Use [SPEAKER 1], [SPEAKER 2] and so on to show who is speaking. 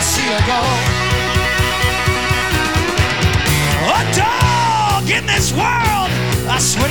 [SPEAKER 1] see her go. A dog in this world, I swear